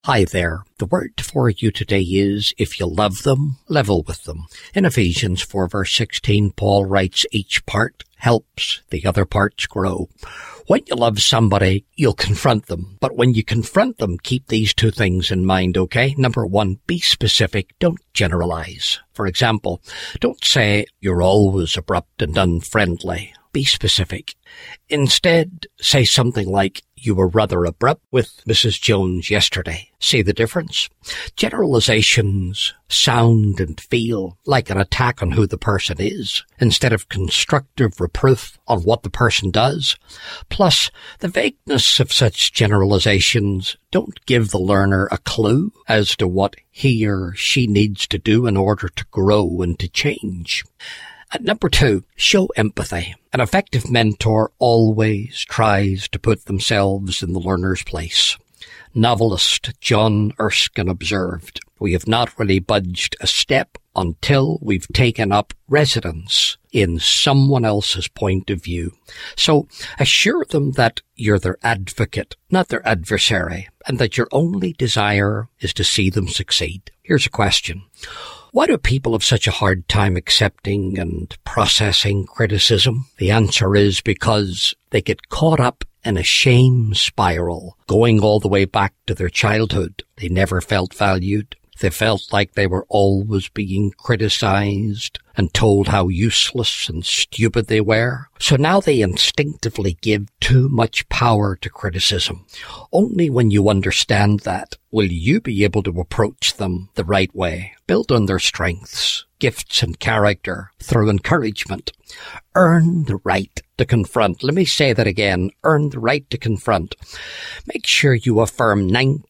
Hi there. The word for you today is, if you love them, level with them. In Ephesians 4 verse 16, Paul writes, each part helps the other parts grow. When you love somebody, you'll confront them. But when you confront them, keep these two things in mind, okay? Number one, be specific. Don't generalize. For example, don't say you're always abrupt and unfriendly. Be specific. Instead, say something like, you were rather abrupt with Mrs. Jones yesterday. See the difference? Generalizations sound and feel like an attack on who the person is, instead of constructive reproof on what the person does. Plus, the vagueness of such generalizations don't give the learner a clue as to what he or she needs to do in order to grow and to change. Number 2, show empathy. An effective mentor always tries to put themselves in the learner's place. Novelist John Erskine observed, we have not really budged a step until we've taken up residence in someone else's point of view. So assure them that you're their advocate, not their adversary, and that your only desire is to see them succeed. Here's a question. Why do people have such a hard time accepting and processing criticism? The answer is because they get caught up in a shame spiral, going all the way back to their childhood. They never felt valued. They felt like they were always being criticized and told how useless and stupid they were. So now they instinctively give too much power to criticism. Only when you understand that will you be able to approach them the right way, build on their strengths, gifts and character through encouragement. Earn the right to confront. Let me say that again. Earn the right to confront. Make sure you affirm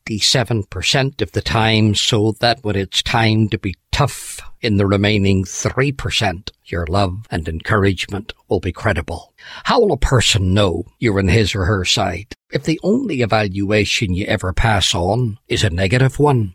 97% of the time so that when it's time to be tough in the remaining 3%, your love and encouragement will be credible. How will a person know you're on his or her side if the only evaluation you ever pass on is a negative one?